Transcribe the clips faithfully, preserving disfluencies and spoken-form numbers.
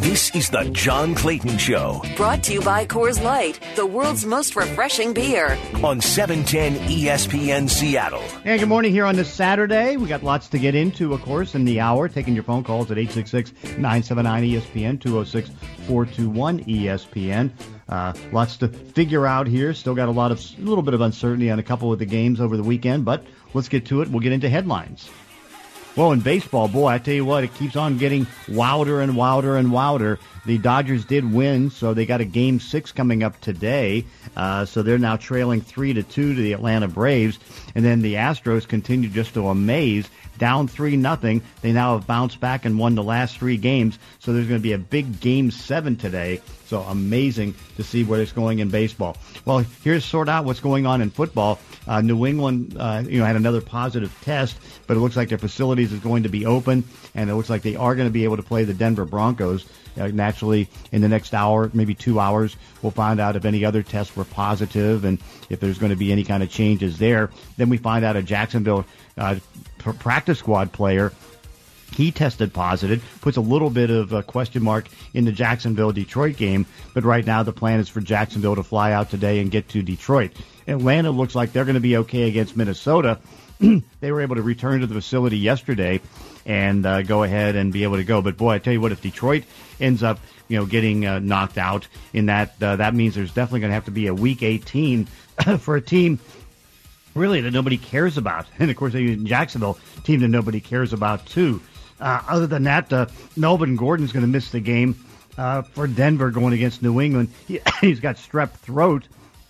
This is the John Clayton Show. Brought to you by Coors Light, the world's most refreshing beer. On seven ten E S P N Seattle. And good morning here on this Saturday. We got lots to get into, of course, in the hour. Taking your phone calls at eight six six, nine seven nine, E S P N, two oh six, four two one, E S P N. Uh, lots to figure out here. Still got a lot of, a little bit of uncertainty on a couple of the games over the weekend, but let's get to it. We'll get into headlines. Well, in baseball, boy, I tell you what, it keeps on getting wilder and wilder and wilder. The Dodgers did win, so they got a game six coming up today. Uh, so they're now trailing three to two to the Atlanta Braves. And then the Astros continue just to amaze, down three nothing. They now have bounced back and won the last three games. So there's going to be a big game seven today. So amazing to see where it's going in baseball. Well, here's sort out what's going on in football. Uh, New England, uh, you know, had another positive test, but it looks like their facilities is going to be open, and it looks like they are going to be able to play the Denver Broncos. Uh, naturally, in the next hour, maybe two hours, we'll find out if any other tests were positive and if there's going to be any kind of changes there. Then we find out a Jacksonville uh, pr- practice squad player, he tested positive, puts a little bit of a question mark in the Jacksonville-Detroit game, but right now the plan is for Jacksonville to fly out today and get to Detroit. Atlanta looks like they're going to be okay against Minnesota. They were able to return to the facility yesterday and uh, go ahead and be able to go. But, boy, I tell you what, if Detroit ends up, you know, getting uh, knocked out in that, uh, that means there's definitely going to have to be a Week eighteen for a team really that nobody cares about. And, of course, in Jacksonville, a team that nobody cares about, too. Uh, other than that, uh, Melvin Gordon's going to miss the game uh, for Denver going against New England. He, he's got strep throat,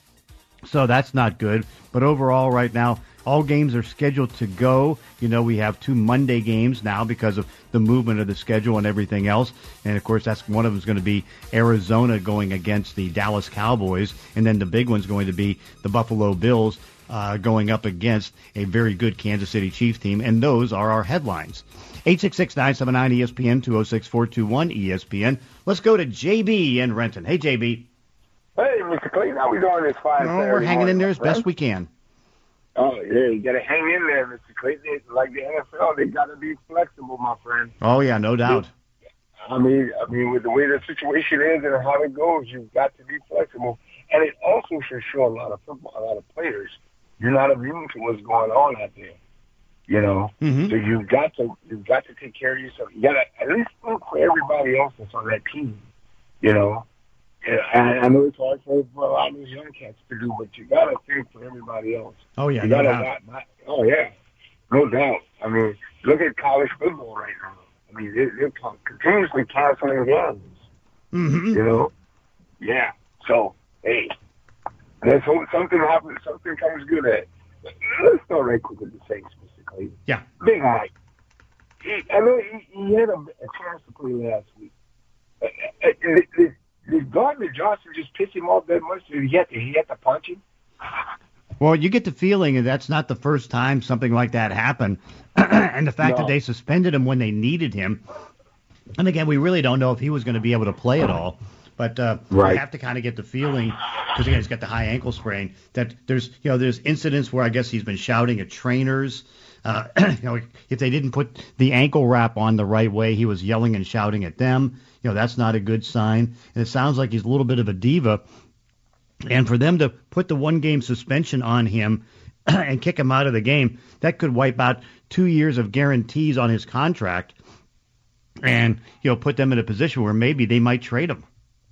so that's not good. But overall, right now, all games are scheduled to go. You know, we have two Monday games now because of the movement of the schedule and everything else. And, of course, that's one of them is going to be Arizona going against the Dallas Cowboys. And then the big one's going to be the Buffalo Bills uh, going up against a very good Kansas City Chiefs team. And those are our headlines. eight six six, nine seven nine, E S P N, two oh six, four two one, E S P N. Let's go to J B in Renton. Hey, J B. Hey, Mister Clayton, how we doing this fine Oh, we're hanging in there as best we can. Oh, yeah, you got to hang in there, Mister Clayton. It's like the N F L, they got to be flexible, my friend. Oh, yeah, no doubt. I mean, I mean, with the way the situation is and how it goes, you've got to be flexible. And it also should show a lot of football, a lot of players. You're not immune to what's going on out there. You know, mm-hmm. So you've got to you've got to take care of yourself. You got to at least think for everybody else that's on that team. You know, and I know it's hard for, for a lot of these young cats to do, but you got to think for everybody else. Oh yeah, you no gotta doubt. Not, not, oh yeah, no doubt. I mean, look at college football right now. I mean, they're, they're continuously canceling games. Mm-hmm. You know, yeah. So hey, let's hope something happens. Something comes good at. Let's start right quick with the Saints, Mister Clayton. Yeah. Big Mike. He, I know he, he had a, a chance to play last week. Uh, uh, did, did, did Gardner Johnson just piss him off that much? Did he have to, he had to punch him? Well, you get the feeling that that's not the first time something like that happened. And the fact No. that they suspended him when they needed him. And again, we really don't know if he was going to be able to play at all. But uh, Right. you have to kind of get the feeling, because again, he's got the high ankle sprain, that there's, you know, there's incidents where I guess he's been shouting at trainers. Uh, you know, if they didn't put the ankle wrap on the right way, he was yelling and shouting at them. You know, that's not a good sign. And it sounds like he's a little bit of a diva. And for them to put the one-game suspension on him and kick him out of the game, that could wipe out two years of guarantees on his contract and, you know, put them in a position where maybe they might trade him.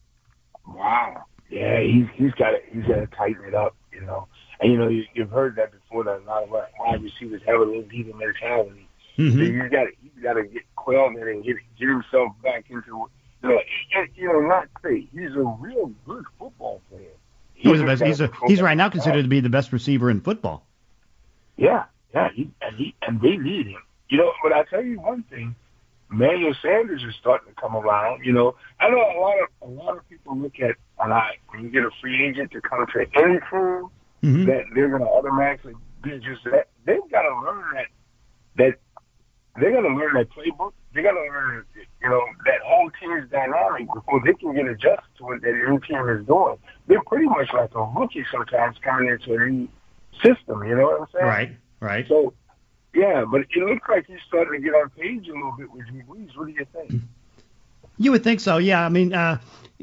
Wow. Yeah, he's he's got to he's got to tighten it up, you know. And you know you, you've heard that before, that a lot of wide receivers have a little diva mentality. Mm-hmm. So you got to you got to get quelled in and get get himself back into, you know, and, you know, not say he's a real good football player. He's, the best, he's, a, he's right now considered to be the best receiver in football. Yeah, yeah, he, and he and they need him. You know, but I tell you one thing. Emmanuel Sanders is starting to come around. You know, I know a lot of a lot of people look at a lot when you get a free agent to come to any team Mm-hmm. that they're going to automatically be just that. They've got to learn that that they're going to learn that playbook. They got to learn, you know, that whole team's dynamic before they can get adjusted to what that new team is doing. They're pretty much like a rookie sometimes coming into a new system. You know what I'm saying? Right. Right. So. Yeah, but it looks like he's starting to get on page a little bit with Drew Brees. What do you think? You would think so, yeah. I mean, uh,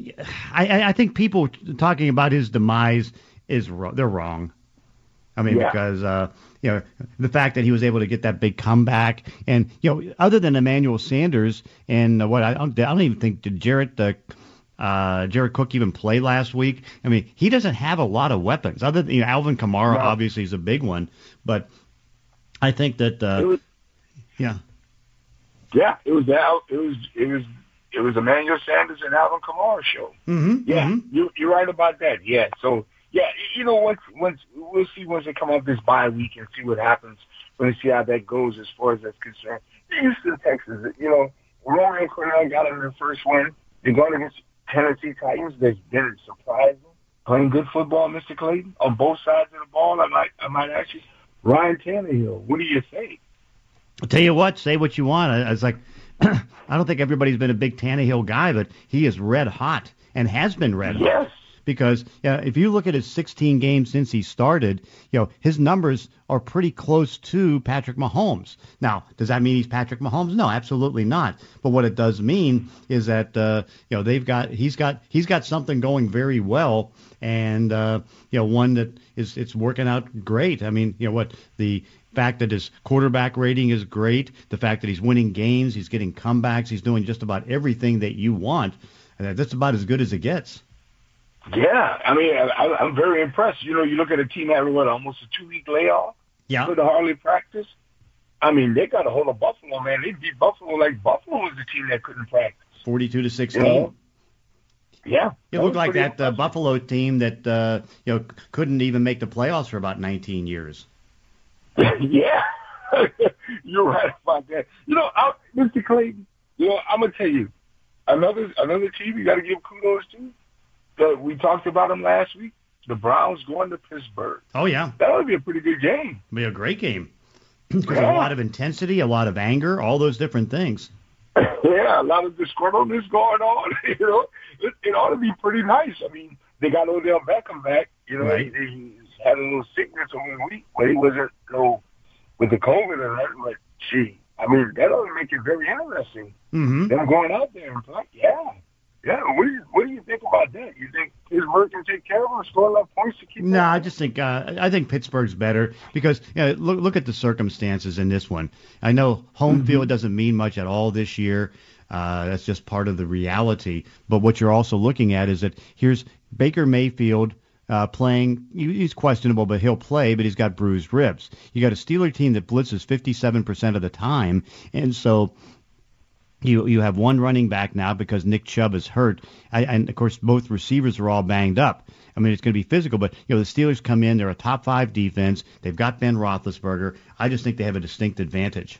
I, I think people talking about his demise is wrong. They're wrong. I mean, yeah. because uh, you know the fact that he was able to get that big comeback, and you know, other than Emmanuel Sanders and uh, what I don't, I don't even think did Jarrett uh, uh, Jared Cook even play last week. I mean, he doesn't have a lot of weapons. Other than you know, Alvin Kamara, no. obviously is a big one, but I think that uh, was, yeah, yeah, it was Al, it was it was. It was Emmanuel Sanders and Alvin Kamara show. Mm-hmm, yeah, mm-hmm. You, you're right about that. Yeah, so yeah, you know, once once we'll see once they come off this bye week and see what happens. We'll see how that goes as far as that's concerned. Houston, Texas, you know, Rory and Cornell got in their first win. They're going against Tennessee Titans. They've been surprising, playing good football, Mister Clayton, on both sides of the ball. I might, I might ask you, Ryan Tannehill. What do you think? I'll tell you what, say what you want. I, I was like. I don't think everybody's been a big Tannehill guy, but he is red hot and has been red hot. Yes. Because you know, if you look at his sixteen games since he started, you know his numbers are pretty close to Patrick Mahomes. Now, does that mean he's Patrick Mahomes? No, absolutely not. But what it does mean is that uh, you know they've got he's got he's got something going very well, and uh, you know one that is it's working out great. I mean, you know what the fact that his quarterback rating is great, the fact that he's winning games, he's getting comebacks, he's doing just about everything that you want. And that's about as good as it gets. Yeah, I mean, I, I'm very impressed. You know, you look at a team having, what, almost a two-week layoff yeah. for the hardly practice. I mean, they got a hold of Buffalo, man. They beat Buffalo like Buffalo was the team that couldn't practice. forty-two to sixteen. You know? Yeah. It looked like that uh, Buffalo team that, uh, you know, couldn't even make the playoffs for about nineteen years. Yeah, you're right about that. You know, I, Mister Clayton, you know, I'm going to tell you, another another team you got to give kudos to, that we talked about them last week, the Browns going to Pittsburgh. Oh, yeah. That would be a pretty good game. It'd be a great game. Because yeah. a lot of intensity, a lot of anger, all those different things. Yeah, a lot of disgruntledness going on. You know, it, it ought to be pretty nice. I mean, they got Odell Beckham back. You know, right. he, he had a little sickness over the week, but he wasn't, you know, with the COVID and that. But gee, I mean, that ought to make it very interesting. Mm-hmm. Them going out there and play. Yeah, yeah. What do you What do you think about that? You think Pittsburgh can take care of them, score enough points to keep? No, nah, I just think uh, I think Pittsburgh's better because you know, look look at the circumstances in this one. I know home mm-hmm. field doesn't mean much at all this year. Uh, that's just part of the reality. But what you're also looking at is that here's Baker Mayfield. Uh, playing, he's questionable, but he'll play, but he's got bruised ribs. You got a Steeler team that blitzes fifty-seven percent of the time, and so you you have one running back now because Nick Chubb is hurt, I, and of course both receivers are all banged up. I mean, it's going to be physical, but you know the Steelers come in, they're a top five defense, they've got Ben Roethlisberger. I just think they have a distinct advantage.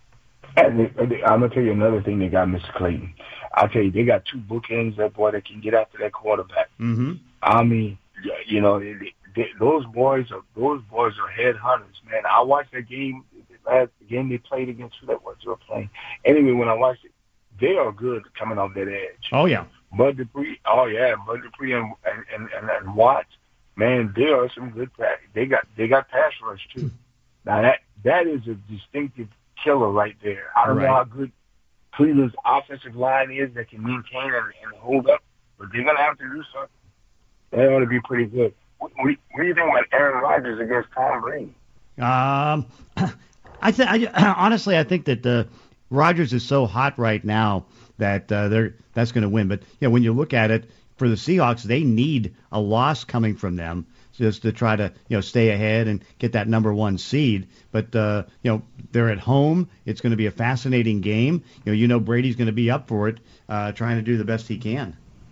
And they, I'm gonna tell you another thing they got, Mister Clayton. I'll tell you, they got two bookends, that boy that can get after that quarterback. Mm-hmm. I mean. You know, they, they, those boys are those boys are headhunters, man. I watched that game, the last game they played against who that was they were playing. Anyway, when I watched it, they are good coming off that edge. Oh yeah, Bud Dupree. Oh yeah, Bud Dupree and and and, and Watts. Man, they are some good pass. They got they got pass rush too. Now that that is a distinctive killer right there. I don't right. know how good Cleveland's offensive line is that can maintain and, and hold up, but they're gonna have to do something. That ought to be pretty good. What, what, what do you think about Aaron Rodgers against Tom Brady? Um, I, th- I honestly, I think that uh, Rodgers is so hot right now that uh, they're that's going to win. But you know, when you look at it for the Seahawks, they need a loss coming from them just to try to you know stay ahead and get that number one seed. But uh, you know, they're at home. It's going to be a fascinating game. You know, you know Brady's going to be up for it, uh, trying to do the best he can.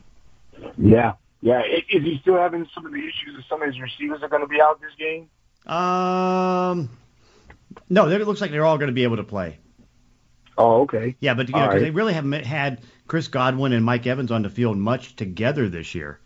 Yeah. Yeah, is he still having some of the issues that some of his receivers are going to be out this game? Um, no, it looks like they're all going to be able to play. Oh, okay. Yeah, but you know, 'cause right. they really haven't had Chris Godwin and Mike Evans on the field much together this year.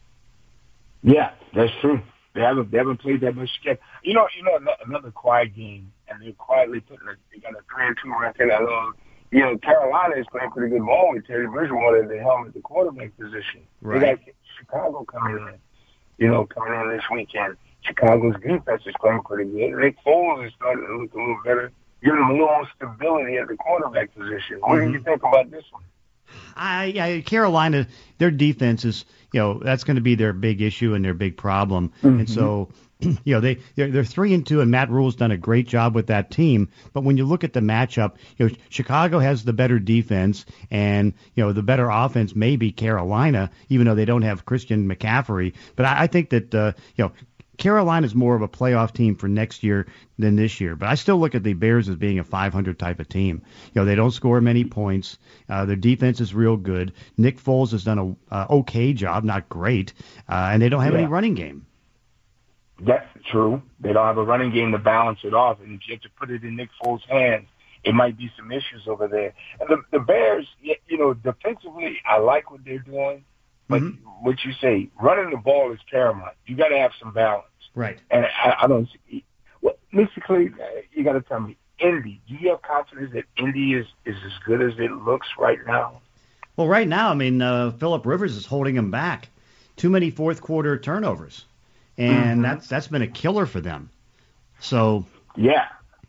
Yeah, that's true. They haven't they haven't played that much together. You know, you know, another quiet game, and they're quietly putting a, they got a three and two record. I know. You know, Carolina is playing pretty good ball with Teddy Bridgewater at the helm at the quarterback position. Right. They got Chicago coming in, you know, coming in this weekend. Chicago's defense is playing pretty good. Nick Foles is starting to look a little better, giving them a little more stability at the quarterback position. What mm-hmm. do you think about this one? I, I Carolina, their defense is, you know, that's going to be their big issue and their big problem. Mm-hmm. And so, you know, they they're, they're three and two, and Matt Rule's done a great job with that team. But when you look at the matchup, you know, Chicago has the better defense, and you know, the better offense may be Carolina, even though they don't have Christian McCaffrey. But I, I think that uh, you know. Carolina's more of a playoff team for next year than this year, but I still look at the Bears as being a five hundred type of team. You know, they don't score many points. Uh, their defense is real good. Nick Foles has done a uh, okay job, not great, uh, and they don't have yeah. any running game. That's true. They don't have a running game to balance it off, and if you have to put it in Nick Foles' hands, it might be some issues over there. And the, the Bears, you know, defensively, I like what they're doing. But mm-hmm. what you say, running the ball is paramount. You got to have some balance. Right. And I, I don't see. Well, Mister Clay, you got to tell me, Indy, do you have confidence that Indy is, is as good as it looks right now? Well, right now, I mean, uh, Phillip Rivers is holding them back. Too many fourth quarter turnovers. And mm-hmm. that's that's been a killer for them. So. Yeah.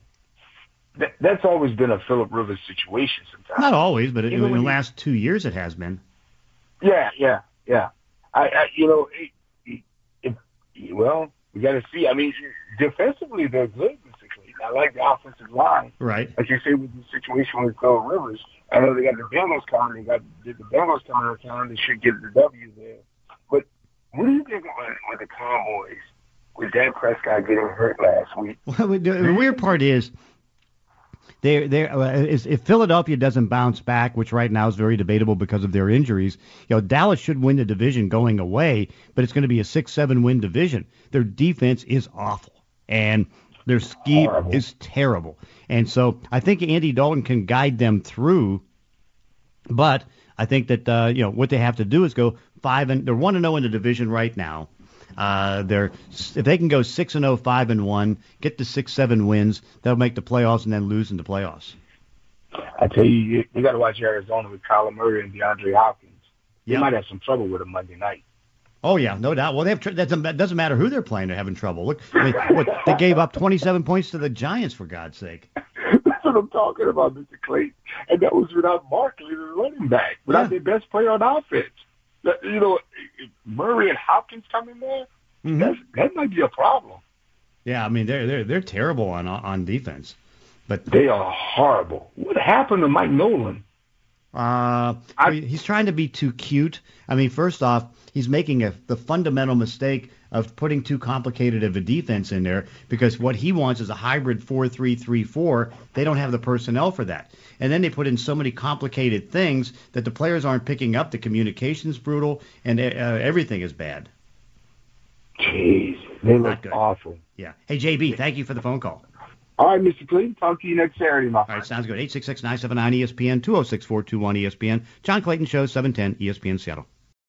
That, that's always been a Phillip Rivers situation sometimes. Not always, but it, in the last two years it has been. Yeah, yeah, yeah. I, I you know, it, it, it, well, we got to see. I mean, defensively, they're good, basically. I like the offensive line. Right. Like you say with the situation with Phil Rivers. I know they got the Bengals coming. They got the Bengals coming to town. They should get the W there. But what do you think about with the Cowboys, with Dak Prescott getting hurt last week? Well, the weird part is, They, they, uh, if Philadelphia doesn't bounce back, which right now is very debatable because of their injuries, you know, Dallas should win the division going away, but it's going to be a six seven win division. Their defense is awful, and their scheme Horrible. is terrible. And so I think Andy Dalton can guide them through, but I think that uh, you know what they have to do is go five and they're one and zero in the division right now. Uh, they're if they can go six and oh, five and one, get to six, seven wins, they'll make the playoffs and then lose in the playoffs. I tell you, you, you got to watch Arizona with Kyler Murray and DeAndre Hopkins. They yep. might have some trouble with them Monday night. Oh yeah, no doubt. Well, they have tr- that doesn't, doesn't matter who they're playing; they're having trouble. Look, I mean, what, they gave up twenty-seven points to the Giants, for God's sake. That's what I'm talking about, Mister Clayton. And that was without Barkley, the running back, without yeah. their best player on offense. You know, Murray and Hopkins coming there, mm-hmm. that's, that might be a problem. Yeah, I mean they're they're they're terrible on on defense, but they are horrible. What happened to Mike Nolan? Uh, I, he's trying to be too cute. I mean, first off, he's making a the fundamental mistake of putting too complicated of a defense in there, because what he wants is a hybrid four three three four. They don't have the personnel for that. And then they put in so many complicated things that the players aren't picking up. The communication's brutal, and uh, everything is bad. Jeez, they look awful. Yeah. Hey, J B, thank you for the phone call. All right, Mister Clayton, talk to you next Saturday, my friend. All right, sounds good. eight six six, nine seven nine, E S P N, two oh six, four two one, E S P N. John Clayton Show, seven ten, E S P N Seattle.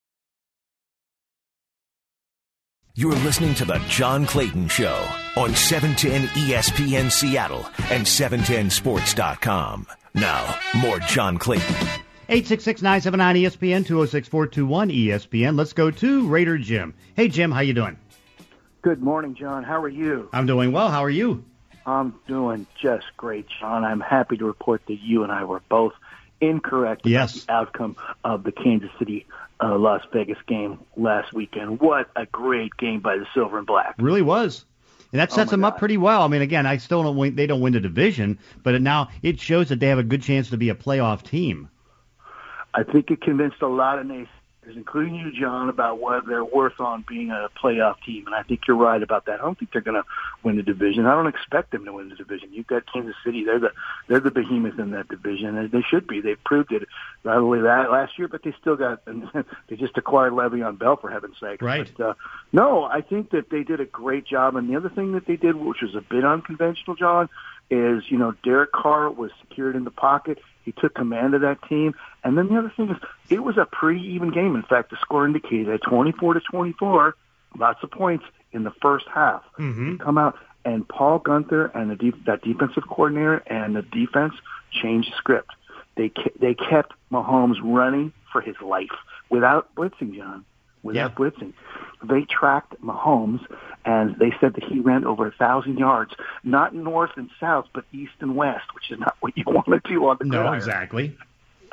You're listening to The John Clayton Show on seven ten E S P N Seattle and seven ten sports dot com. Now, more John Clayton. eight six six, nine seven nine, E S P N, two oh six, four two one, E S P N. Let's go to Raider Jim. Hey, Jim, how you doing? Good morning, John. How are you? I'm doing well. How are you? I'm doing just great, John. I'm happy to report that you and I were both incorrect yes. about the outcome of the Kansas City uh, Las Vegas game last weekend. What a great game by the Silver and Black. Really was. And that sets oh them God. up pretty well. I mean, again, I still don't win, they don't win the division, but now it shows that they have a good chance to be a playoff team. I think it convinced a lot of naysayers, including you, John, about what they're worth on being a playoff team. And I think you're right about that. I don't think they're going to win the division. I don't expect them to win the division. You've got Kansas City. They're the they're the behemoth in that division, and they should be. They proved it not only that last year, but they still got – they just acquired Le'Veon Bell, for heaven's sake. Right. But, uh, no, I think that they did a great job. And the other thing that they did, which was a bit unconventional, John, is, you know, Derek Carr was secured in the pocket. He took command of that team. And then the other thing is, it was a pretty even game. In fact, the score indicated at twenty-four to twenty-four, lots of points in the first half. Mm-hmm. Come out, and Paul Gunther and the de- that defensive coordinator and the defense changed the script. They ke- they kept Mahomes running for his life without blitzing, John. Without yeah. blitzing. They tracked Mahomes, and they said that he ran over a thousand yards, not north and south, but east and west, which is not what you want to do on the No, gridiron. exactly.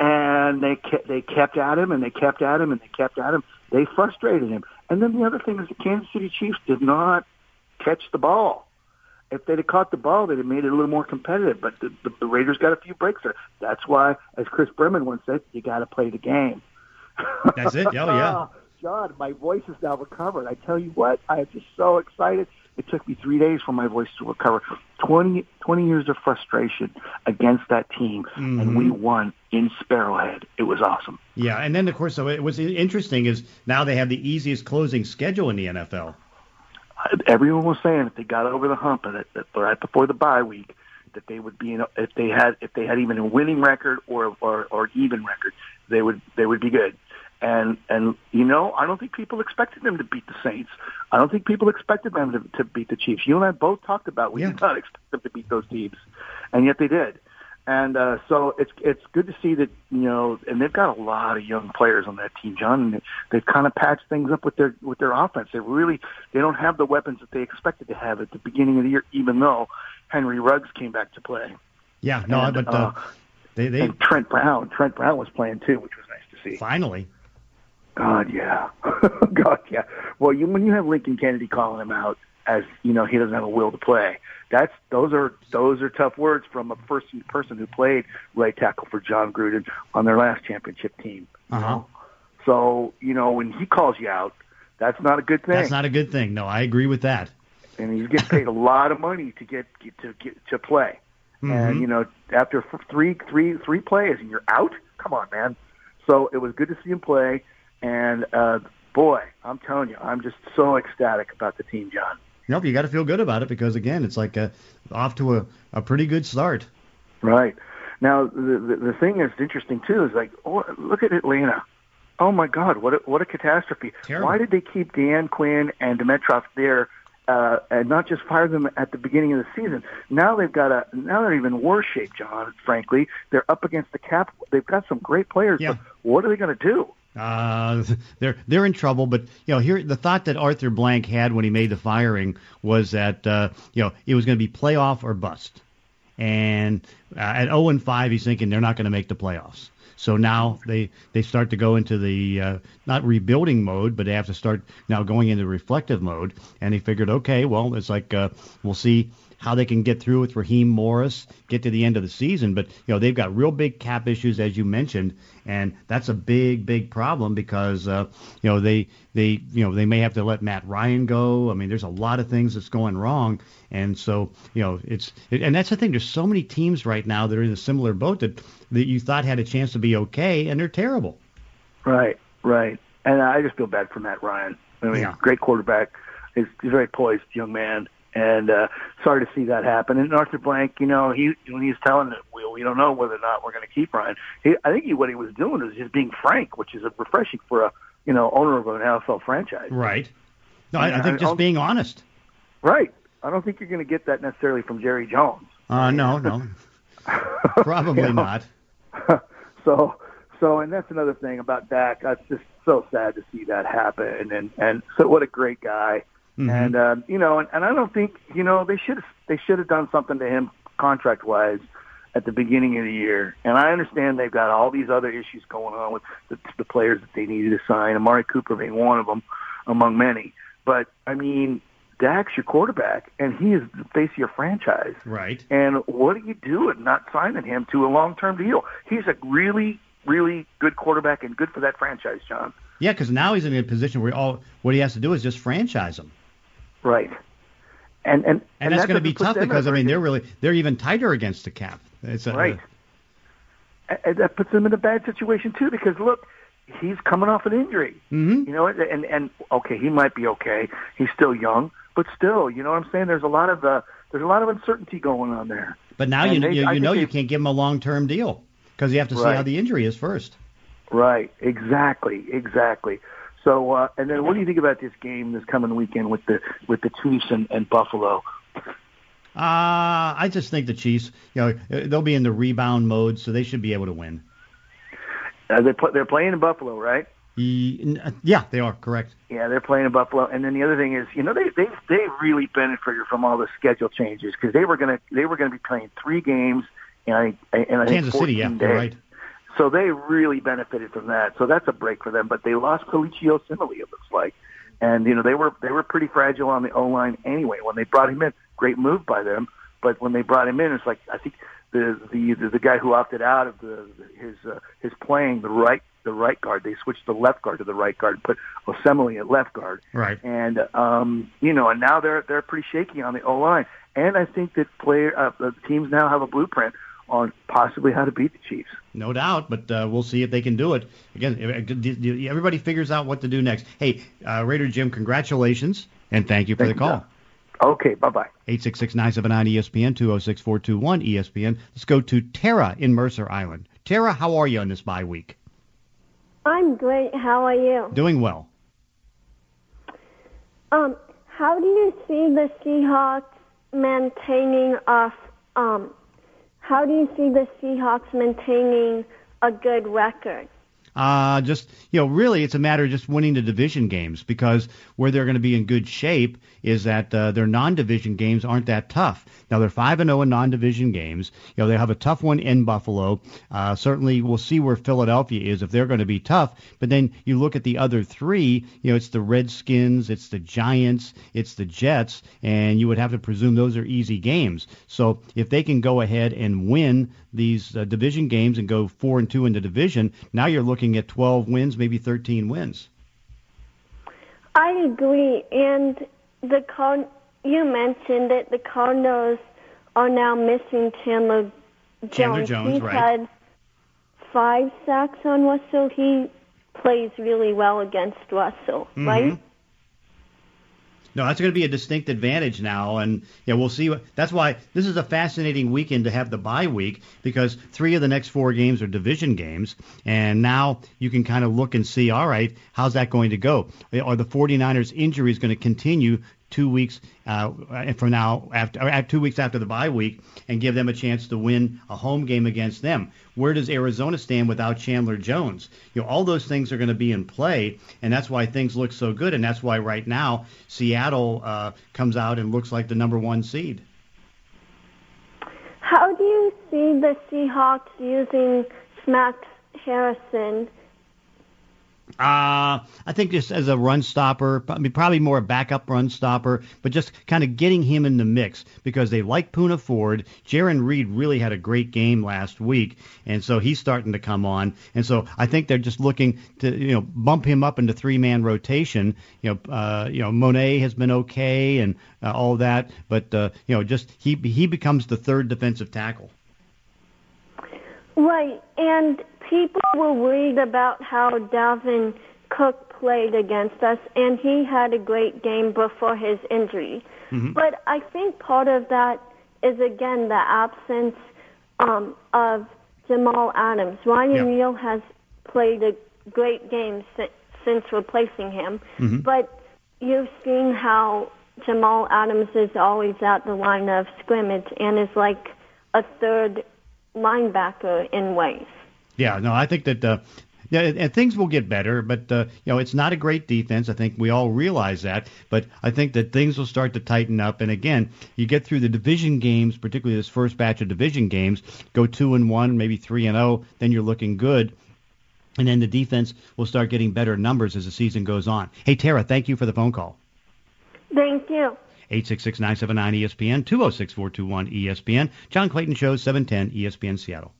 And they kept, they kept at him, and they kept at him, and they kept at him. They frustrated him. And then the other thing is the Kansas City Chiefs did not catch the ball. If they'd have caught the ball, they'd have made it a little more competitive. But the, the, the Raiders got a few breaks there. That's why, as Chris Berman once said, you got to play the game. That's it. Oh, yeah. John, my voice is now recovered. I tell you what, I am just so excited. It took me three days for my voice to recover. twenty, twenty years of frustration against that team, mm-hmm. and we won in Sparrowhead. It was awesome. Yeah, and then, of course, so it was interesting is now they have the easiest closing schedule in the N F L. Everyone was saying if they got over the hump of it, that right before the bye week, that they would be in, if they had if they had even a winning record or or, or even record, they would they would be good. And, and you know, I don't think people expected them to beat the Saints. I don't think people expected them to, to beat the Chiefs. You and I both talked about we yeah. did not expect them to beat those teams, and yet they did. And uh, so it's it's good to see that, you know, and they've got a lot of young players on that team, John. And they've kind of patched things up with their with their offense. They really they don't have the weapons that they expected to have at the beginning of the year, even though Henry Ruggs came back to play. Yeah, no, and, but uh, uh, they they and Trent Brown, Trent Brown was playing too, which was nice to see. Finally. God, yeah. God, yeah. Well, you, when you have Lincoln Kennedy calling him out as, you know, he doesn't have a will to play, that's those are those are tough words from a first person who played right tackle for John Gruden on their last championship team. You uh-huh. know? So, you know, when he calls you out, that's not a good thing. That's not a good thing. No, I agree with that. And he's getting paid a lot of money to get, get to get to play. Mm-hmm. And, you know, after three, three, three plays and you're out, come on, man. So it was good to see him play. And, uh, boy, I'm telling you, I'm just so ecstatic about the team, John. Nope, you got to feel good about it because, again, it's like a, off to a, a pretty good start. Right. Now, the, the the thing that's interesting, too, is like, oh, look at Atlanta. Oh, my God, what a, what a catastrophe. Terrible. Why did they keep Dan Quinn and Dimitroff there uh, and not just fire them at the beginning of the season? Now they've got a, now they're even worse shape, John, frankly. They're up against the cap. They've got some great players, yeah. but what are they going to do? Uh, they're they're in trouble, but you know, here the thought that Arthur Blank had when he made the firing was that uh, you know it was going to be playoff or bust, and uh, at oh and five he's thinking they're not going to make the playoffs. So now they, they start to go into the uh, not rebuilding mode, but they have to start now going into reflective mode. And they figured, okay, well, it's like uh, we'll see how they can get through with Raheem Morris, get to the end of the season. But, you know, they've got real big cap issues, as you mentioned, and that's a big, big problem because, uh, you know, they, they, you know, they may have to let Matt Ryan go. I mean, there's a lot of things that's going wrong. And so, you know, it's, and that's the thing. There's so many teams right now that are in a similar boat that, that you thought had a chance to be okay, and they're terrible. Right, right. And I just feel bad for Matt Ryan. I mean, yeah. Great quarterback. He's, he's a very poised young man. And uh, sorry to see that happen. And Arthur Blank, you know, he when he's telling it, we, we don't know whether or not we're going to keep Ryan. He, I think he, what he was doing was just being frank, which is refreshing for a, you know, owner of an N F L franchise. Right. No, I, I think just being honest. Right. I don't think you're going to get that necessarily from Jerry Jones. Uh, no, no. Probably you know? not. so, so, and that's another thing about Dak. That's just so sad to see that happen. And and, and so, what a great guy. Mm-hmm. And uh, you know, and, and I don't think you know they should they should have done something to him contract wise at the beginning of the year. And I understand they've got all these other issues going on with the, the players that they needed to sign, Amari Cooper being one of them, among many. But I mean, Dak's your quarterback, and he is the face of your franchise. Right. And what do you do with not signing him to a long-term deal? He's a really, really good quarterback and good for that franchise, John. Yeah, because now he's in a position where all what he has to do is just franchise him. Right. And and, and, and that's that going to be tough because I mean they're really they're even tighter against the cap. It's a, right. Uh, and that puts him in a bad situation too because look, he's coming off an injury. Mm-hmm. You know, and and okay, he might be okay. He's still young, but still, you know what I'm saying? There's a lot of uh, there's a lot of uncertainty going on there. But now and you they, you, you know you can't give him a long-term deal because you have to see right. how the injury is first. Right. Exactly. Exactly. So, uh, and then what do you think about this game this coming weekend with the with the Chiefs and, and Buffalo? Uh, I just think the Chiefs, you know, they'll be in the rebound mode, so they should be able to win. Uh, they they're playing in Buffalo, right? Yeah, they are, correct. Yeah, they're playing in Buffalo. And then the other thing is, you know, they they they really benefited from all the schedule changes because they were gonna they were gonna be playing three games in I in I Kansas think City, yeah, days. you're right. So they really benefited from that. So that's a break for them. But they lost Colicchio Simile, it looks like. And, you know, they were they wwere pretty fragile on the O-line anyway. When they brought him in, great move by them. But when they brought him in, it's like, I think the the the, the guy who opted out of the his uh, his playing the right the right guard, they switched the left guard to the right guard and put Osemele at left guard. Right. And, um, you know, and now they're they're pretty shaky on the O-line. And I think that player uh, the teams now have a blueprint on possibly how to beat the Chiefs. No doubt, but uh, we'll see if they can do it. Again, everybody figures out what to do next. Hey, uh, Raider Jim, congratulations, and thank you for thank the call. You, okay, bye-bye. eight six six, nine seven nine, E S P N, two oh six, four two one, E S P N. Let's go to Tara in Mercer Island. Tara, how are you on this bye week? I'm great. How are you? Doing well. Um, how do you see the Seahawks maintaining a um? How do you see the Seahawks maintaining a good record? Uh, just, you know, really it's a matter of just winning the division games, because where they're going to be in good shape is that uh, their non-division games aren't that tough. Now, they're five and oh in non-division games. You know, they have a tough one in Buffalo. Uh, certainly we'll see where Philadelphia is if they're going to be tough. But then you look at the other three, you know, it's the Redskins, it's the Giants, it's the Jets, and you would have to presume those are easy games. So if they can go ahead and win these uh, division games and go four and two in the division, now you're looking at twelve wins, maybe thirteen wins. I agree. And the Card- you mentioned it, the Cardinals are now missing Chandler Jones. Chandler Jones, He's right. had five sacks on Russell. He plays really well against Russell, Mm-hmm. right? No, that's going to be a distinct advantage now, and yeah, we'll see. What, that's why this is a fascinating weekend to have the bye week, because three of the next four games are division games, and now you can kind of look and see, all right, how's that going to go? Are the 49ers injuries going to continue two weeks uh, from now, after or two weeks after the bye week, and give them a chance to win a home game against them? Where does Arizona stand without Chandler Jones? You know, all those things are going to be in play, and that's why things look so good, and that's why right now Seattle uh, comes out and looks like the number one seed. How do you see the Seahawks using Max Harrison? Uh, I think just as a run stopper, I mean, probably more a backup run stopper, but just kind of getting him in the mix, because they like Poona Ford. Jaron Reed really had a great game last week, and so he's starting to come on. And so I think they're just looking to, you know, bump him up into three-man rotation. You know, uh, you know, Monet has been okay and uh, all that, but uh, you know, just he he becomes the third defensive tackle. Right, and people were worried about how Dalvin Cook played against us, and he had a great game before his injury. Mm-hmm. But I think part of that is, again, the absence um, of Jamal Adams. Ryan yeah. Neal has played a great game si- since replacing him, mm-hmm. but you've seen how Jamal Adams is always at the line of scrimmage and is like a third linebacker in ways. Yeah, no, I think that uh, yeah, and things will get better, but uh, you know, it's not a great defense. I think we all realize that, but I think that things will start to tighten up. And again, you get through the division games, particularly this first batch of division games, go two and one, maybe three and zero, then you're looking good. And then the defense will start getting better numbers as the season goes on. Hey, Tara, thank you for the phone call. Thank you. eight six six, nine seven nine, E S P N, two oh six, four two one, E S P N. John Clayton Show, seven ten, E S P N Seattle.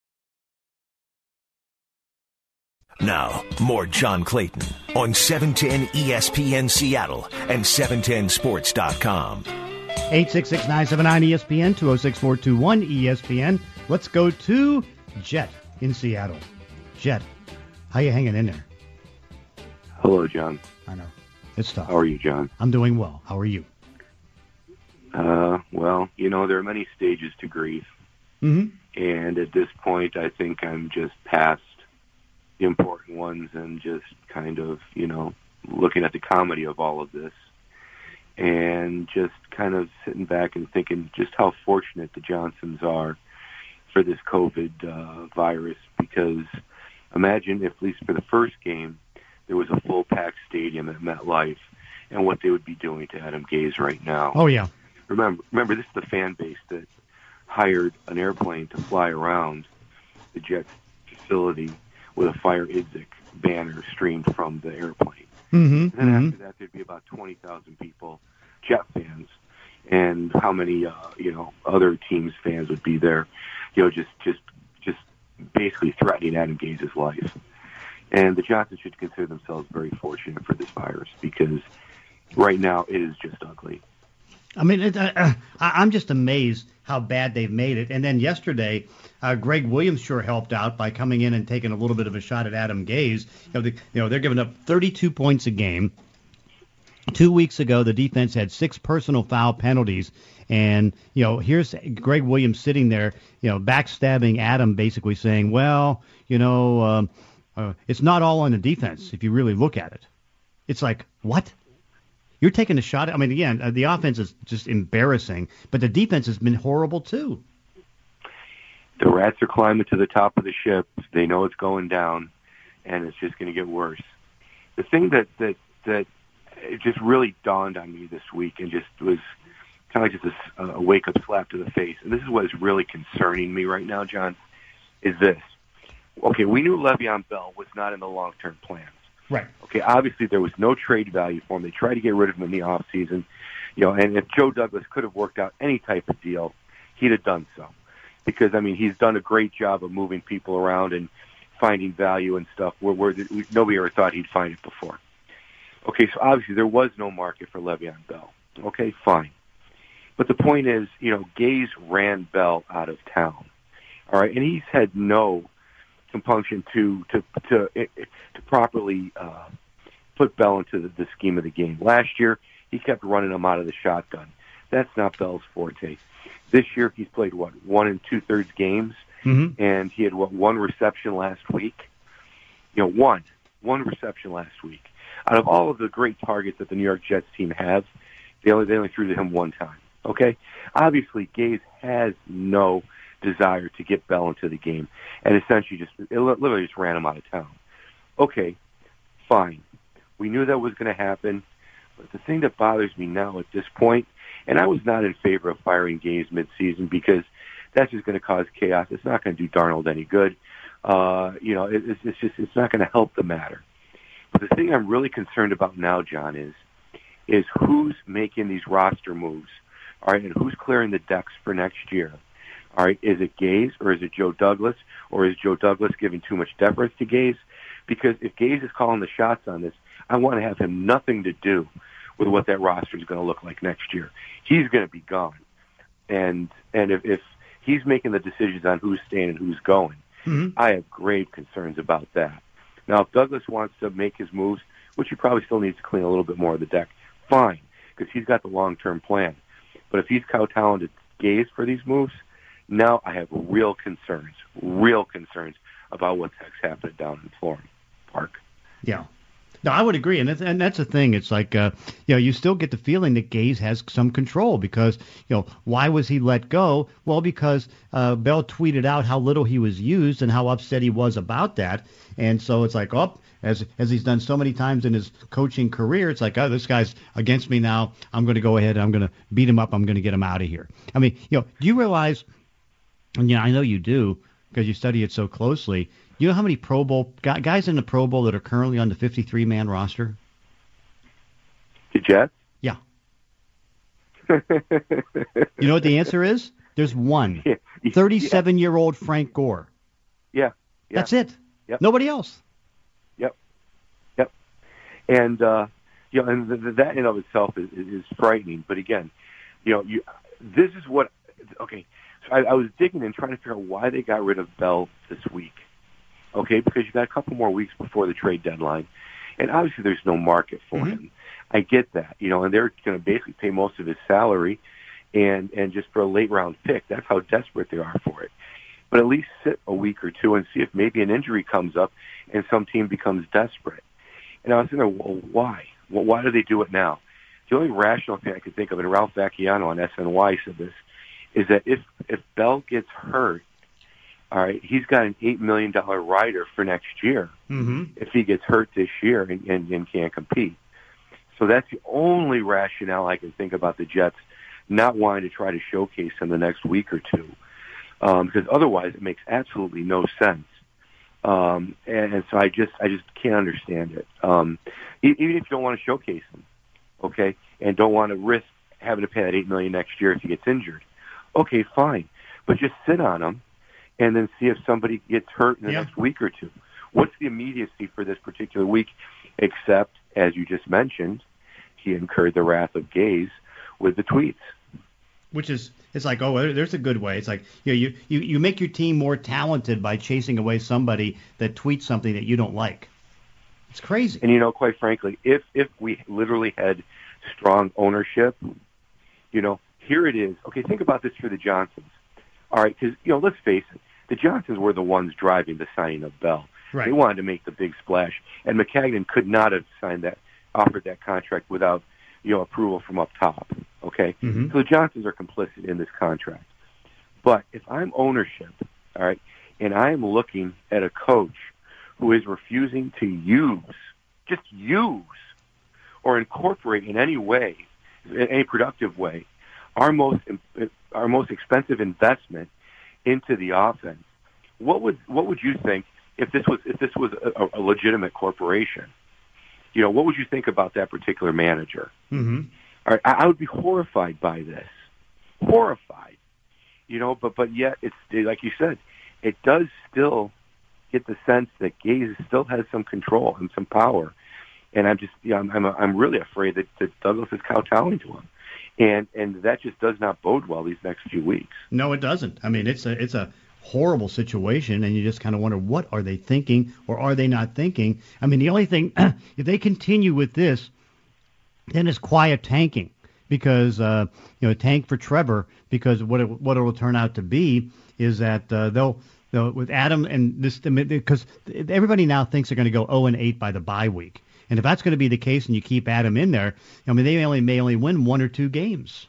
Now, more John Clayton on seven ten E S P N Seattle and seven ten sports dot com. eight six six, nine seven nine, E S P N, two oh six, four two one, E S P N. Let's go to Jet in Seattle. Jet, how you hanging in there? Hello, John. I know. It's tough. How are you, John? I'm doing well. How are you? Uh, well, you know, there are many stages to grief. Mm-hmm. And at this point, I think I'm just past the important ones and just kind of, you know, looking at the comedy of all of this and just kind of sitting back and thinking just how fortunate the Johnsons are for this COVID uh, virus, because imagine if, at least for the first game, there was a full-packed stadium at MetLife and what they would be doing to Adam Gase right now. Oh, yeah. Remember, remember, this is the fan base that hired an airplane to fly around the Jets facility with a Fire Idzik banner streamed from the airplane. Mm-hmm. And then mm-hmm. after that, there'd be about twenty thousand people, Jet fans, and how many, uh, you know, other teams' fans would be there, you know, just, just, just basically threatening Adam Gaze's life. And the Johnsons should consider themselves very fortunate for this virus because right now it is just ugly. I mean, it, uh, I'm just amazed how bad they've made it. And then yesterday, uh, Greg Williams sure helped out by coming in and taking a little bit of a shot at Adam Gaze. You know, the, you know, they're giving up thirty-two points a game. Two weeks ago, the defense had six personal foul penalties. And, you know, here's Greg Williams sitting there, you know, backstabbing Adam, basically saying, well, you know, um, uh, it's not all on the defense if you really look at it. It's like, what? You're taking a shot. I mean, again, uh, the offense is just embarrassing, but the defense has been horrible too. The rats are climbing to the top of the ship. They know it's going down, and it's just going to get worse. The thing that that that it just really dawned on me this week, and just was kind of like just a, a wake-up slap to the face, and this is what is really concerning me right now, John, is this. Okay, we knew Le'Veon Bell was not in the long-term plans. Right. Okay, obviously there was no trade value for him. They tried to get rid of him in the offseason. You know, and if Joe Douglas could have worked out any type of deal, he'd have done so. Because, I mean, he's done a great job of moving people around and finding value and stuff where, where the, nobody ever thought he'd find it before. Okay, so obviously there was no market for Le'Veon Bell. Okay, fine. But the point is, you know, Gaze ran Bell out of town. All right, and he's had no compunction to to to to properly uh, put Bell into the, the scheme of the game. Last year, he kept running him out of the shotgun. That's not Bell's forte. This year, he's played what one and two thirds games, mm-hmm. and he had what one reception last week. You know, one one reception last week. Out of all of the great targets that the New York Jets team has, they only they only threw to him one time. Okay, obviously, Gaze has no desire to get Bell into the game, and essentially just it literally just ran him out of town. Okay, fine. We knew that was going to happen, but the thing that bothers me now at this point, and I was not in favor of firing Gaze midseason because that's just going to cause chaos. It's not going to do Darnold any good. Uh, you know, it, it's, it's just it's not going to help the matter. But the thing I'm really concerned about now, John, is is who's making these roster moves, all right, and who's clearing the decks for next year. All right, is it Gaze or is it Joe Douglas, or is Joe Douglas giving too much deference to Gaze? Because if Gaze is calling the shots on this, I want to have him nothing to do with what that roster is going to look like next year. He's going to be gone, and and if, if he's making the decisions on who's staying and who's going, mm-hmm. I have grave concerns about that. Now, if Douglas wants to make his moves, which he probably still needs to clean a little bit more of the deck, fine, because he's got the long-term plan. But if he's kowtowing to Gaze for these moves, now I have real concerns, real concerns about what the heck's happening down in Florham Park. Yeah. No, I would agree, and that's, and that's the thing. It's like, uh, you know, you still get the feeling that Gaze has some control because, you know, why was he let go? Well, because uh, Bell tweeted out how little he was used and how upset he was about that, and so it's like, oh, as as he's done so many times in his coaching career, it's like, oh, this guy's against me now. I'm going to go ahead and I'm going to beat him up. I'm going to get him out of here. I mean, you know, do you realize? And yeah, I know you do because you study it so closely. You know how many Pro Bowl guys in the Pro Bowl that are currently on the fifty-three man roster? The Jets? Yeah. You know what the answer is? There's one. Yeah. thirty-seven-year-old Frank Gore. Yeah. yeah. That's it. Yep. Nobody else. Yep. Yep. And, uh, you know, and th- th- that in and of itself is, is, is frightening. But again, you know, you, this is what, okay, so I, I was digging and trying to figure out why they got rid of Bell this week. Okay, because you got a couple more weeks before the trade deadline, and obviously there's no market for mm-hmm. him. I get that, you know, and they're going to basically pay most of his salary, and and just for a late round pick, that's how desperate they are for it. But at least sit a week or two and see if maybe an injury comes up and some team becomes desperate. And I was thinking, well, why? Well, why do they do it now? The only rational thing I could think of, and Ralph Vacchiano on S N Y said this, is that if if Bell gets hurt, all right, he's got an eight million dollars rider for next year mm-hmm. if he gets hurt this year and, and, and can't compete. So that's the only rationale I can think about the Jets not wanting to try to showcase him the next week or two, um, because otherwise it makes absolutely no sense Um, and, and so I just I just can't understand it. Um, even if you don't want to showcase him, okay, and don't want to risk having to pay that eight million dollars next year if he gets injured, okay, fine. But just sit on him and then see if somebody gets hurt in the yeah. next week or two. What's the immediacy for this particular week, except, as you just mentioned, he incurred the wrath of gays with the tweets. Which is, it's like, oh, there's a good way. It's like, you know, you, you, you make your team more talented by chasing away somebody that tweets something that you don't like. It's crazy. And, you know, quite frankly, if if we literally had strong ownership, you know, here it is. Okay, think about this for the Johnsons. All right, because, you know, let's face it, the Johnsons were the ones driving the signing of Bell. Right. They wanted to make the big splash, and Maccagnan could not have signed that, offered that contract without, you know, approval from up top. Okay, mm-hmm. So the Johnsons are complicit in this contract. But if I'm ownership, all right, and I'm looking at a coach who is refusing to use, just use, or incorporate in any way, in any productive way, our most our most expensive investment into the offense, what would what would you think if this was if this was a, a legitimate corporation? You know, what would you think about that particular manager? Mm-hmm. All right, I, I would be horrified by this, horrified. You know, but but yet it's like you said, it does still get the sense that Gaze still has some control and some power, and I'm just you know, I'm I'm, I'm really afraid that, that Douglas is kowtowing to him. And and that just does not bode well these next few weeks. No, it doesn't. I mean, it's a it's a horrible situation, and you just kind of wonder, what are they thinking, or are they not thinking? I mean, the only thing, if they continue with this, then it's quiet tanking, because uh, you know, tank for Trevor, because what it, what it will turn out to be is that uh, they'll they'll with Adam and this, because everybody now thinks they're going to go oh and eight by the bye week. And if that's going to be the case, and you keep Adam in there, I mean, they only may only win one or two games.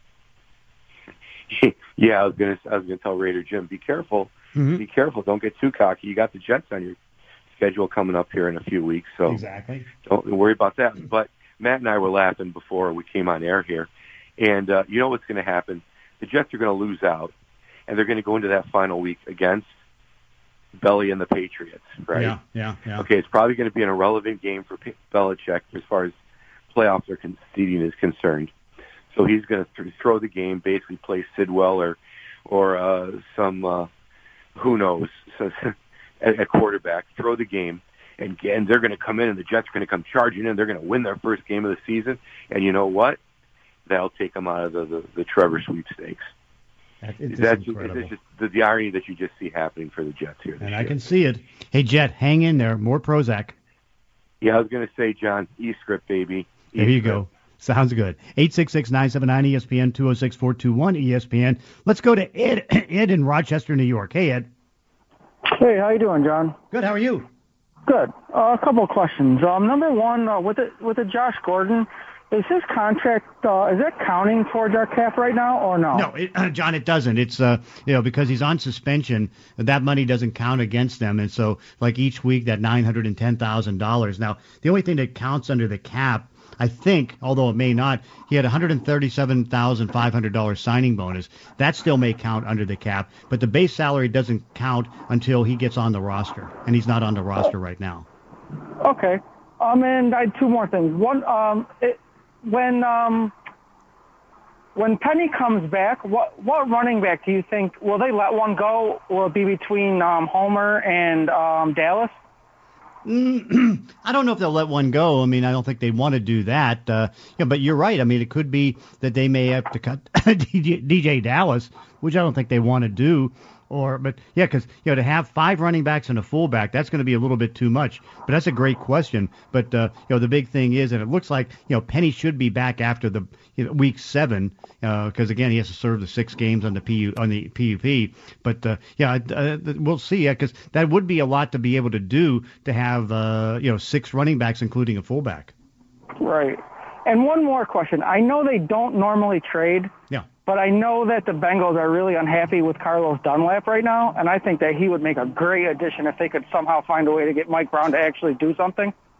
Yeah, I was gonna I was gonna tell Raider Jim, be careful, mm-hmm. be careful, don't get too cocky. You got the Jets on your schedule coming up here in a few weeks, so exactly. Don't worry about that. But Matt and I were laughing before we came on air here, and uh, you know what's going to happen? The Jets are going to lose out, and they're going to go into that final week against Belly and the Patriots, right? Yeah, yeah, yeah. Okay, it's probably going to be an irrelevant game for Belichick as far as playoffs are con- seeding is concerned. So he's going to th- throw the game, basically play Sidwell or or uh, some uh, who knows so, at, at quarterback, throw the game, and, and they're going to come in, and the Jets are going to come charging in. They're going to win their first game of the season, and you know what? That'll take them out of the the, the Trevor sweepstakes. That, it's That's incredible. Just, it's just the, the irony that you just see happening for the Jets here. This and year. I can see it. Hey, Jet, hang in there. More Prozac. Yeah, I was going to say, John, E-script, baby. E-script. There you go. Sounds good. eight six six, nine seven nine, E S P N, two oh six, four two one, E S P N. Let's go to Ed, Ed in Rochester, New York. Hey, Ed. Hey, how you doing, John? Good. How are you? Good. Uh, a couple of questions. Um, number one, uh, with the, with the Josh Gordon, is his contract, uh, is that counting towards our cap right now or no? No, it, uh, John, it doesn't. It's, uh, you know, because he's on suspension, that money doesn't count against them. And so, like, each week, that nine hundred ten thousand dollars. Now, the only thing that counts under the cap, I think, although it may not, he had one hundred thirty-seven thousand five hundred dollars signing bonus. That still may count under the cap, but the base salary doesn't count until he gets on the roster, and he's not on the roster right now. Okay. Um, and I had two more things. One, um, it, when um, when Penny comes back, what what running back do you think, will they let one go? Will it be between um, Homer and um, Dallas? I don't know if they'll let one go. I mean, I don't think they want to do that. Uh, yeah, but you're right. I mean, it could be that they may have to cut D J Dallas, which I don't think they want to do. Or, but yeah, because you know, to have five running backs and a fullback, that's going to be a little bit too much. But that's a great question. But uh, you know, the big thing is, and it looks like you know Penny should be back after the you know, week seven, because uh, again he has to serve the six games on the P U on the P U P. But uh, yeah, uh, we'll see. Yeah, because that would be a lot to be able to do to have uh, you know six running backs, including a fullback. Right. And one more question. I know they don't normally trade. Yeah. But I know that the Bengals are really unhappy with Carlos Dunlap right now, and I think that he would make a great addition if they could somehow find a way to get Mike Brown to actually do something.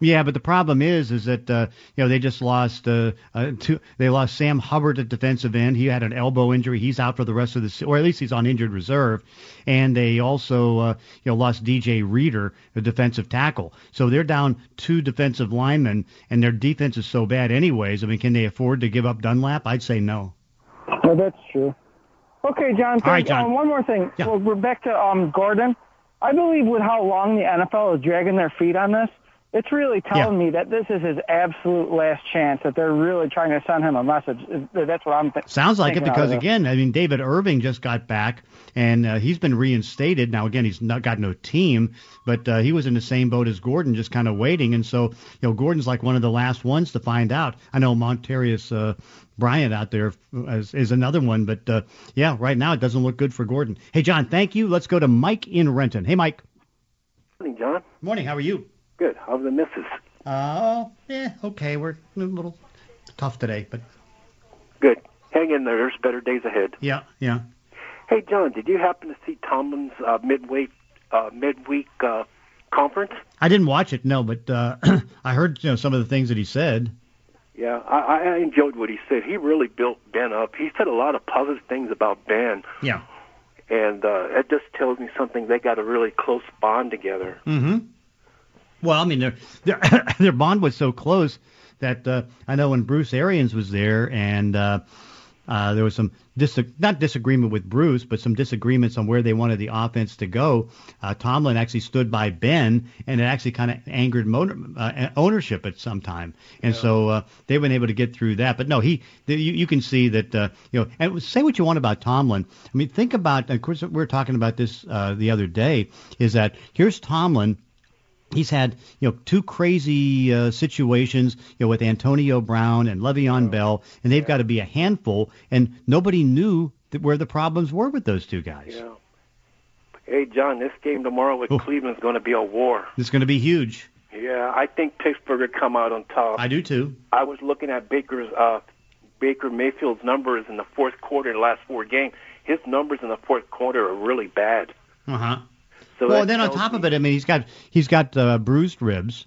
Yeah, but the problem is, is that uh, you know they just lost uh, uh, two. They lost Sam Hubbard at defensive end. He had an elbow injury. He's out for the rest of the, se- or at least he's on injured reserve. And they also uh, you know lost D J Reader, the defensive tackle. So they're down two defensive linemen, and their defense is so bad, anyways. I mean, can they afford to give up Dunlap? I'd say no. No, that's true. Okay, John. All right, John. Um, one more thing. Yeah. Well, we're back to um, Gordon. I believe with how long the N F L is dragging their feet on this, it's really telling Yeah. me that this is his absolute last chance, that they're really trying to send him a message. That's what I'm thinking. Sounds like it thinking because, out of this. again, I mean, David Irving just got back, and uh, he's been reinstated. Now, again, he's not got no team, but uh, he was in the same boat as Gordon, just kind of waiting. And so, you know, Gordon's like one of the last ones to find out. I know Montarius uh, Bryant out there is, is another one, but, uh, yeah, right now it doesn't look good for Gordon. Hey, John, thank you. Let's go to Mike in Renton. Hey, Mike. Morning, John. Morning. How are you? Good. How's the missus? Oh, yeah, okay. We're a little tough today, but Good. Hang in there. There's better days ahead. yeah, yeah. Hey, John, did you happen to see Tomlin's uh, midweek uh, midweek uh, conference? I didn't watch it, no, but uh, I heard you know some of the things that he said. Yeah, I, I enjoyed what he said. He really built Ben up. He said a lot of positive things about Ben, Yeah. and uh, it just tells me something. They got a really close bond together. Mm-hmm. Well, I mean, their their, their bond was so close that uh, I know when Bruce Arians was there, and uh, uh, there was some dis- not disagreement with Bruce, but some disagreements on where they wanted the offense to go. Uh, Tomlin actually stood by Ben, and it actually kind of angered motor, uh, ownership at some time, and yeah. so uh, they've been able to get through that. But no, he the, you, you can see that uh, you know, and say what you want about Tomlin. I mean, think about, of course, we were talking about this uh, the other day. Is that here's Tomlin. He's had, you know, two crazy uh, situations, you know, with Antonio Brown and Le'Veon oh, Bell, and they've yeah. got to be a handful, and nobody knew that where the problems were with those two guys. Yeah. Hey, John, this game tomorrow with oh. Cleveland's going to be a war. It's going to be huge. Yeah, I think Pittsburgh will come out on top. I do, too. I was looking at Baker's uh, Baker Mayfield's numbers in the fourth quarter in the last four games. His numbers in the fourth quarter are really bad. Uh-huh. So well, then on top me. of it, I mean, he's got he's got uh, bruised ribs,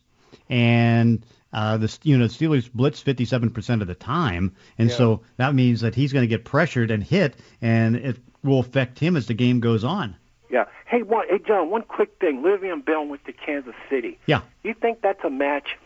and uh, the you know the Steelers blitz fifty-seven percent of the time, and yeah. so that means that he's going to get pressured and hit, and it will affect him as the game goes on. Yeah. Hey, one, hey, John. One quick thing. Le'Veon Bell went to Kansas City. Yeah. You think that's a match?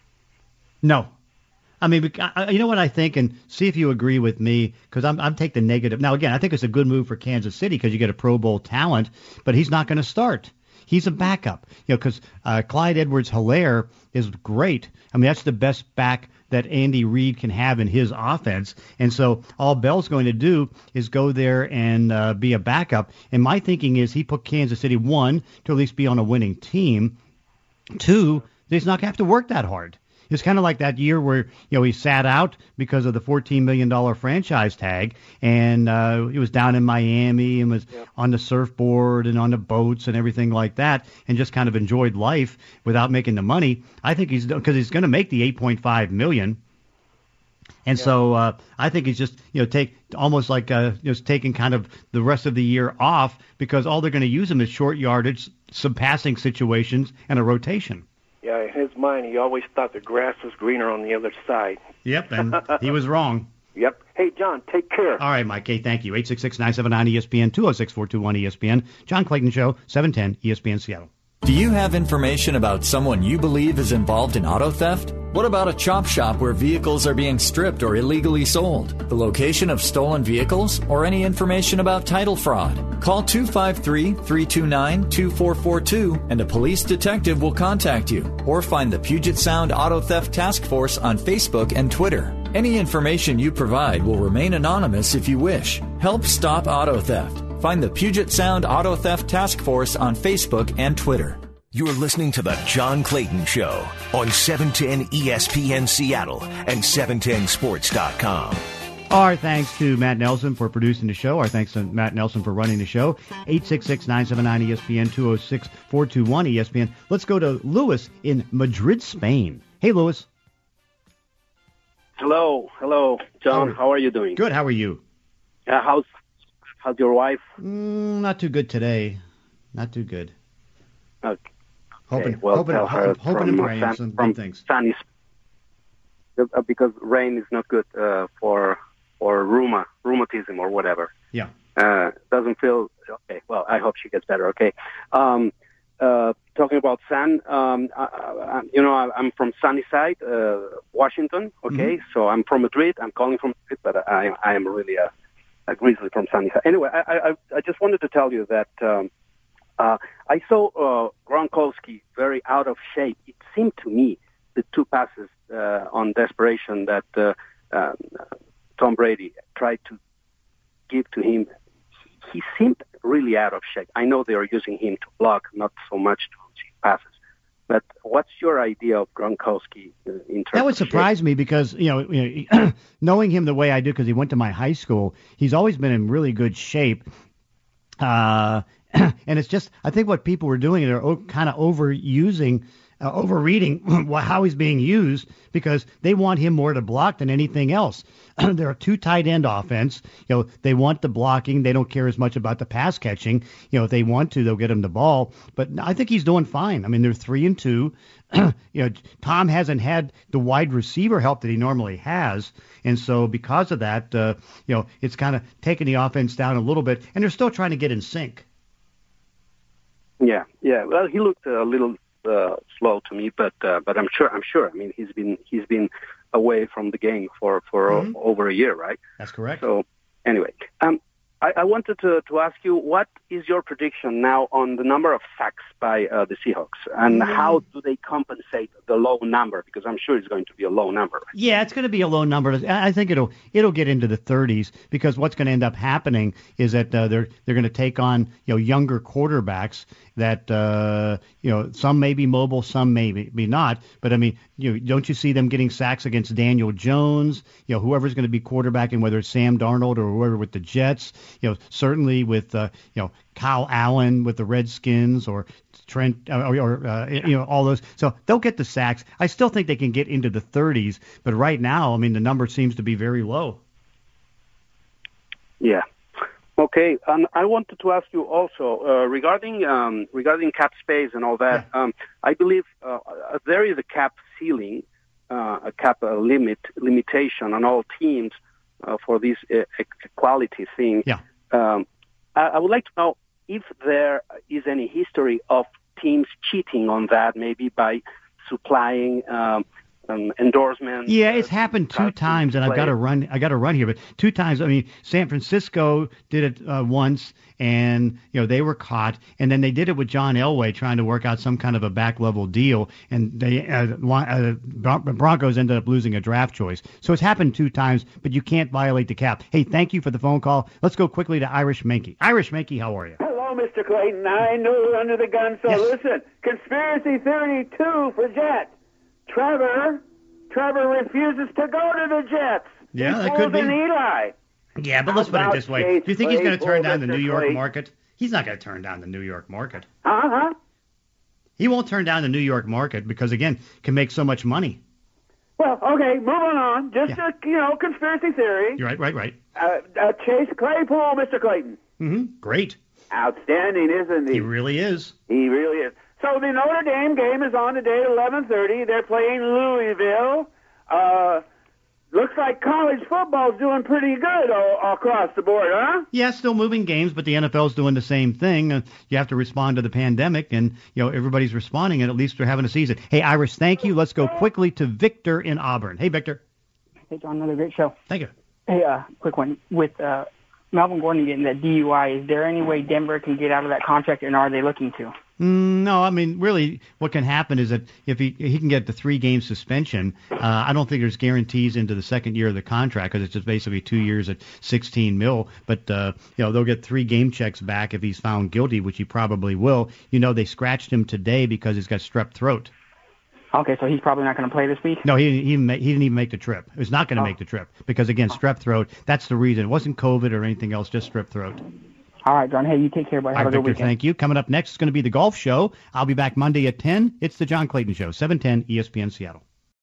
No. I mean, you know what I think, and see if you agree with me, because I'm I'm taking the negative. Now, again, I think it's a good move for Kansas City because you get a Pro Bowl talent, but he's not going to start. He's a backup, you know, because uh, Clyde Edwards-Helaire is great. I mean, that's the best back that Andy Reid can have in his offense, and so all Bell's going to do is go there and uh, be a backup. And my thinking is he put Kansas City, one, to at least be on a winning team, two, he's not going to have to work that hard. It's kind of like that year where, you know, he sat out because of the fourteen million dollars franchise tag, and uh, he was down in Miami and was yeah. on the surfboard and on the boats and everything like that, and just kind of enjoyed life without making the money. I think he's because he's going to make the eight point five million dollars. And yeah. so uh, I think he's just, you know, take almost like uh, just taking kind of the rest of the year off because all they're going to use him is short yardage, some passing situations, and a rotation. Yeah, in his mind, he always thought the grass was greener on the other side. Yep, and he was wrong. Yep. Hey, John, take care. All right, Mike. Hey, thank you. eight six six, nine seven nine, E S P N, two oh six, four two one, E S P N. John Clayton Show, seven ten, E S P N Seattle. Do you have information about someone you believe is involved in auto theft? What about a chop shop where vehicles are being stripped or illegally sold? The location of stolen vehicles or any information about title fraud? Call two five three, three two nine, two four four two and a police detective will contact you. Or find the Puget Sound Auto Theft Task Force on Facebook and Twitter. Any information you provide will remain anonymous if you wish. Help stop auto theft. Find the Puget Sound Auto Theft Task Force on Facebook and Twitter. You're listening to The John Clayton Show on seven ten E S P N Seattle and seven ten sports dot com. Our thanks to Matt Nelson for producing the show. Our thanks to Matt Nelson for running the show. eight six six, nine seven nine, E S P N, two oh six, four two one, E S P N. Let's go to Louis in Madrid, Spain. Hey, Louis. Hello. Hello, John. How, how are you doing? Good. How are you? Uh, how's How's your wife? Mm, not too good today. Not too good. Okay. Hoping, well, hoping, tell her hoping from, and uh, praying San, some from big things. Sunny, uh, because rain is not good uh, for for rheuma, rheumatism or whatever. Yeah. Uh, doesn't feel okay. Well, I hope she gets better. Okay. Um, uh, talking about San, um, I, I, you know, I, I'm from sunny side, uh, Washington. Okay, Mm-hmm. so I'm from Madrid. I'm calling from Madrid, but I, I am really a, a Grizzly from sunny side. Anyway, I, I, I just wanted to tell you that um, uh, I saw uh, Gronkowski very out of shape. It seemed to me the two passes uh, on desperation that uh, uh, Tom Brady tried to give to him, he seemed really out of shape. I know they are using him to block, not so much to receive passes. But what's your idea of Gronkowski uh, in terms That would of surprise shape? me because, you know, you know knowing him the way I do, because he went to my high school, he's always been in really good shape. Uh, and it's just, I think what people were doing, they're o- kind of overusing, uh, overreading how he's being used because they want him more to block than anything else. They're a two tight end offense. You know, they want the blocking. They don't care as much about the pass catching. You know, if they want to, they'll get him the ball. But I think he's doing fine. I mean, they're three and two. You know, Tom hasn't had the wide receiver help that he normally has, and so because of that, uh, you know, it's kind of taking the offense down a little bit, and they're still trying to get in sync. Yeah, yeah. Well, he looked a little uh, slow to me, but uh, but I'm sure I'm sure. I mean, he's been he's been away from the game for for Mm-hmm. o- over a year, right? That's correct. So anyway, um, I, I wanted to to ask you, what is your prediction now on the number of sacks by uh, the Seahawks, and Mm. how do they compensate the low number? Because I'm sure it's going to be a low number. Right? Yeah, it's going to be a low number. I think it'll it'll get into the thirties because what's going to end up happening is that uh, they're they're going to take on you know younger quarterbacks that uh, you know some may be mobile, some may be, be not. But I mean, you know, don't you see them getting sacks against Daniel Jones? You know, whoever's going to be quarterbacking, whether it's Sam Darnold or whoever with the Jets. You know, certainly with uh, you know Kyle Allen with the Redskins or Trent or, or uh, you know all those. So they'll get the sacks. I still think they can get into the thirties, but right now, I mean, the number seems to be very low. Yeah. Okay, and I wanted to ask you also uh, regarding um, regarding cap space and all that. Yeah. Um, I believe uh, there is a cap ceiling, uh, a cap uh, limit limitation on all teams uh, for this uh, equality thing. Yeah. Um, I, I would like to know if there is any history of teams cheating on that, maybe by supplying um, um, endorsements. Yeah, it's happened two times, and I've got to players. run. I got to run here, but two times. I mean, San Francisco did it uh, once, and you know they were caught, and then they did it with John Elway trying to work out some kind of a back level deal, and they uh, li- uh, Bron- Broncos ended up losing a draft choice. So it's happened two times, but you can't violate the cap. Hey, thank you for the phone call. Let's go quickly to Irish Mankey. Irish Mankey, how are you? Hello, Mister Clayton. I know you're under the gun, so Yes. listen. Conspiracy theory two for Jets. Trevor, Trevor refuses to go to the Jets. Yeah, he that pulls could be. an Eli. Yeah, but How let's put it about this way. Chase Do you think he's going to Claypool, turn down the Mister New York Clayton? market? He's not going to turn down the New York market. Uh-huh. He won't turn down the New York market because, again, can make so much money. Well, okay, moving on. Just, Yeah. a, you know, conspiracy theory. You're right, right, right. Uh, uh, Chase Claypool, Mister Clayton. Mm-hmm. Great. Outstanding, isn't he? He really is. He really is. So the Notre Dame game is on today at eleven thirty. They're playing Louisville. Uh, looks like college football's doing pretty good all, across the board, huh? Yeah, still moving games, but the N F L's doing the same thing. Uh, you have to respond to the pandemic, and you know everybody's responding, and at least they're having a season. Hey, Irish, thank you. Let's go quickly to Victor in Auburn. Hey, Victor. Hey, John, another great show. Thank you. Hey, uh, quick one. With uh, Melvin Gordon getting that D U I, is there any way Denver can get out of that contract, and are they looking to? Mm, no, I mean, really, what can happen is that if he he can get the three-game suspension, uh, I don't think there's guarantees into the second year of the contract because it's just basically two years at sixteen mil. But uh, you know, they'll get three game checks back if he's found guilty, which he probably will. You know, they scratched him today because he's got strep throat. Okay, so he's probably not going to play this week? No, he didn't even make, he didn't even make the trip. He was not going to Oh. make the trip because again, strep throat. That's the reason. It wasn't COVID or anything else, just strep throat. All right, John. Hey, you take care, buddy. All Have right, a good Victor, weekend. thank you. Coming up next is going to be the golf show. I'll be back Monday at ten. It's the John Clayton Show, seven ten E S P N Seattle.